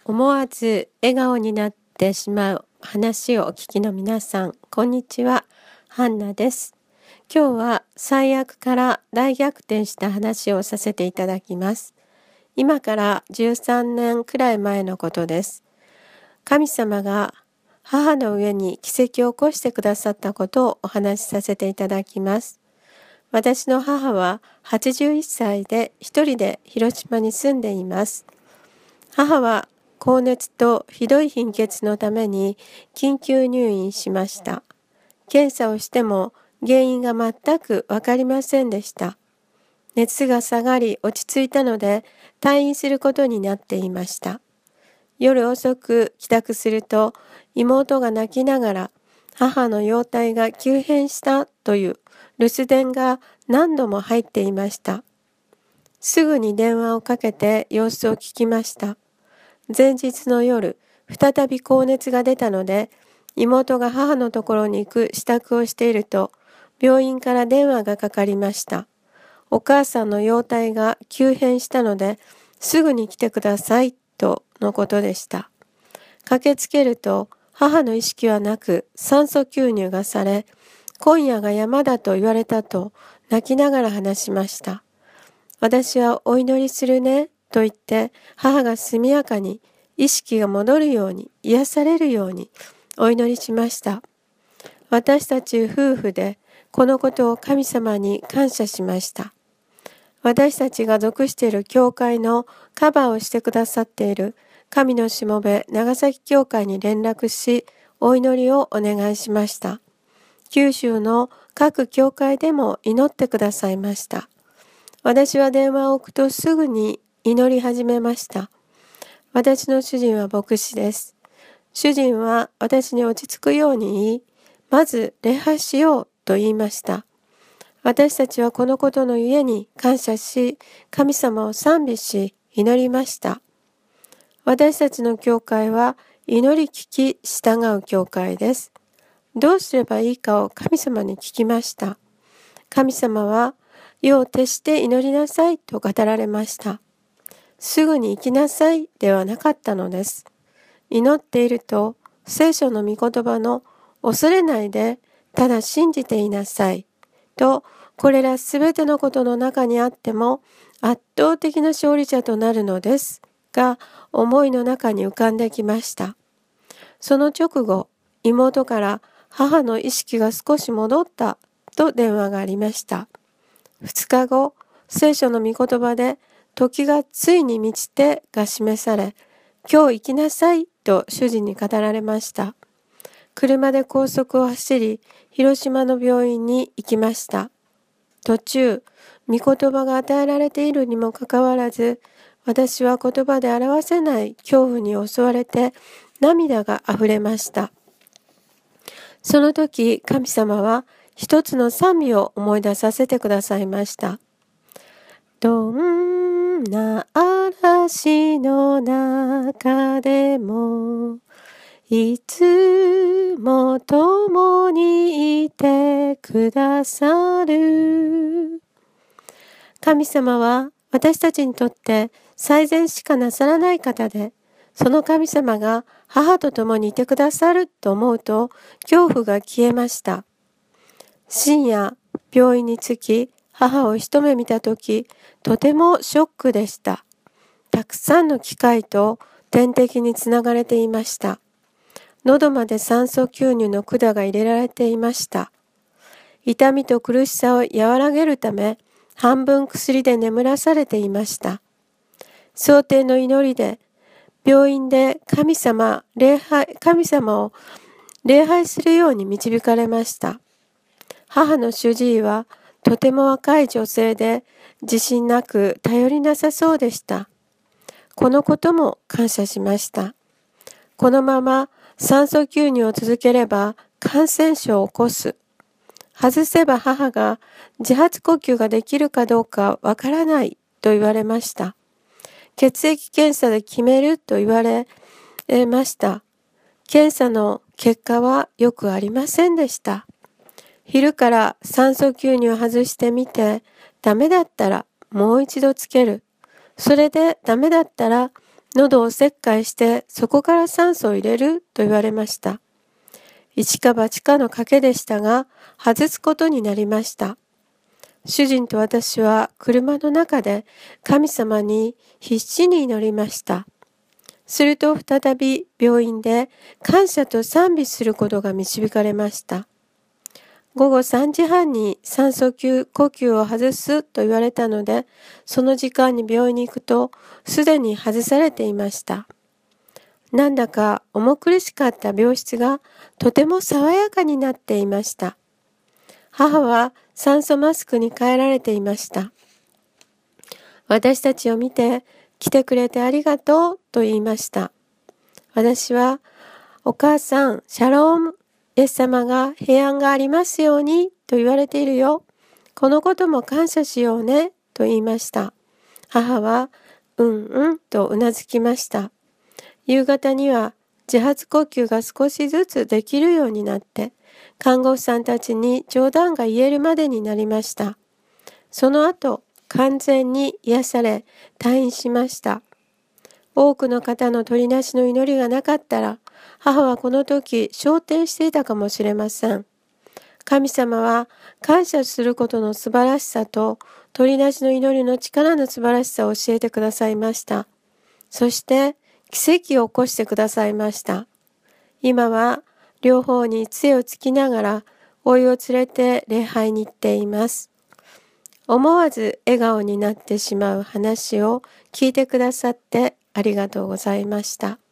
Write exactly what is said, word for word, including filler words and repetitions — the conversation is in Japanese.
思わず笑顔になってしまう話をお聞きの皆さん、こんにちは。ハンナです。今日は最悪から大逆転した話をさせていただきます。今からじゅうさんねんくらい前のことです。神様が母の上に奇跡を起こしてくださったことをお話しさせていただきます。私の母ははちじゅういっさいで一人で広島に住んでいます。母は高熱とひどい貧血のために緊急入院しました。検査をしても原因が全くわかりませんでした。熱が下がり落ち着いたので退院することになっていました。夜遅く帰宅すると妹が泣きながら母の容体が急変したという留守電が何度も入っていました。すぐに電話をかけて様子を聞きました。前日の夜、再び高熱が出たので、妹が母のところに行く支度をしていると、病院から電話がかかりました。お母さんの容体が急変したので、すぐに来てください、とのことでした。駆けつけると、母の意識はなく、酸素吸入がされ、今夜が山だと言われたと、泣きながら話しました。私はお祈りするね、と言って母が速やかに意識が戻るように癒されるようにお祈りしました。私たち夫婦でこのことを神様に感謝しました。私たちが属している教会のカバーをしてくださっている神のしもべ長崎教会に連絡しお祈りをお願いしました。九州の各教会でも祈ってくださいました。私は電話を置くとすぐに祈り始めました。私の主人は牧師です。主人は私に落ち着くように言い、まず礼拝しようと言いました。私たちはこのことのゆえに感謝し、神様を賛美し、祈りました。私たちの教会は祈り聞き従う教会です。どうすればいいかを神様に聞きました。神様は、夜を徹して祈りなさいと語られました。すぐに行きなさいではなかったのです。祈っていると聖書の御言葉の恐れないでただ信じていなさいとこれらすべてのことの中にあっても圧倒的な勝利者となるのですが思いの中に浮かんできました。その直後妹から母の意識が少し戻ったと電話がありました。二日後聖書の御言葉で時がついに満ちてが示され、今日行きなさいと主人に語られました。車で高速を走り、広島の病院に行きました。途中、御言葉が与えられているにもかかわらず、私は言葉で表せない恐怖に襲われて涙があふれました。その時、神様は一つの賛美を思い出させてくださいました。どんな嵐の中でもいつも共にいてくださる。神様は私たちにとって最善しかなさらない方で、その神様が母と共にいてくださると思うと恐怖が消えました。深夜、病院に着き、母を一目見たとき、とてもショックでした。たくさんの機械と点滴につながれていました。喉まで酸素吸入の管が入れられていました。痛みと苦しさを和らげるため、半分薬で眠らされていました。想定の祈りで、病院で神様、礼拝、神様を礼拝するように導かれました。母の主治医は、とても若い女性で自信なく頼りなさそうでした。このことも感謝しました。このまま酸素吸入を続ければ感染症を起こす。外せば母が自発呼吸ができるかどうかわからないと言われました。血液検査で決めると言われました。検査の結果はよくありませんでした。昼から酸素吸入を外してみて、ダメだったらもう一度つける。それでダメだったら喉を切開してそこから酸素を入れると言われました。一か八かの賭けでしたが、外すことになりました。主人と私は車の中で神様に必死に祈りました。すると再び病院で感謝と賛美することが導かれました。午後さんじはんに酸素吸呼吸を外すと言われたので、その時間に病院に行くとすでに外されていました。なんだか重苦しかった病室がとても爽やかになっていました。母は酸素マスクに変えられていました。私たちを見て、来てくれてありがとうと言いました。私は、お母さん、シャローム、イエス様が平安がありますようにと言われているよ。このことも感謝しようねと言いました。母は、うんうんとうなずきました。夕方には自発呼吸が少しずつできるようになって、看護婦さんたちに冗談が言えるまでになりました。その後、完全に癒され退院しました。多くの方の取りなしの祈りがなかったら、母はこの時昇天していたかもしれません。神様は感謝することの素晴らしさと取りなしの祈りの力の素晴らしさを教えてくださいました。そして奇跡を起こしてくださいました。今は両方に杖をつきながら老いを連れて礼拝に行っています。思わず笑顔になってしまう話を聞いてくださってありがとうございました。